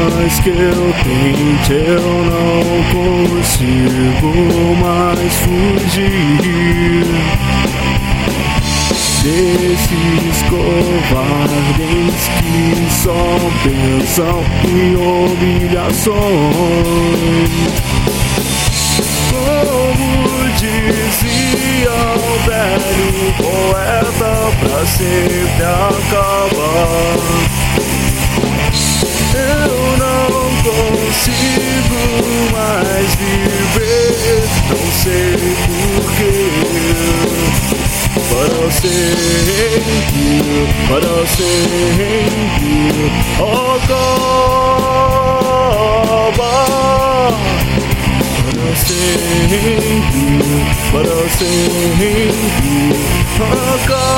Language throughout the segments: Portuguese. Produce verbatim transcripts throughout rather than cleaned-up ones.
mais que eu tente, eu não consigo mais fugir desses covardes que só pensam em humilhações. Como dizia o velho poeta, pra sempre acabar. Eu não consigo mais viver, não sei porquê. But I'll thank you, but I'll thank you, oh God. But I'll thank you, but I'll thank you, oh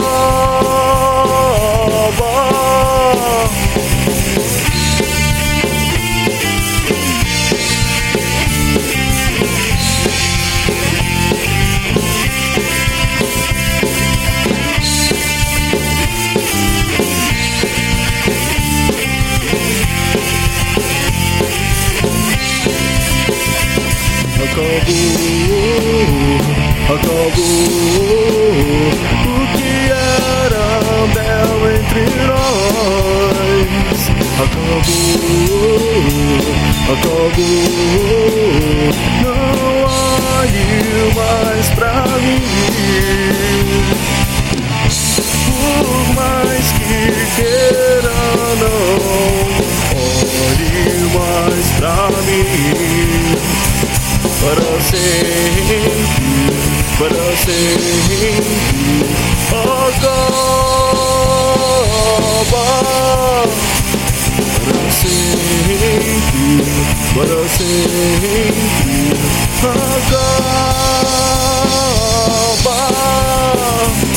God. Acabou, acabou o que era belo entre nós. Acabou, acabou, não olhe mais pra mim. Por mais que queira, não olhe mais pra mim. But I'll thank you, but I'll thank you, oh God. But I'll thank you, but I'll thank you, oh God.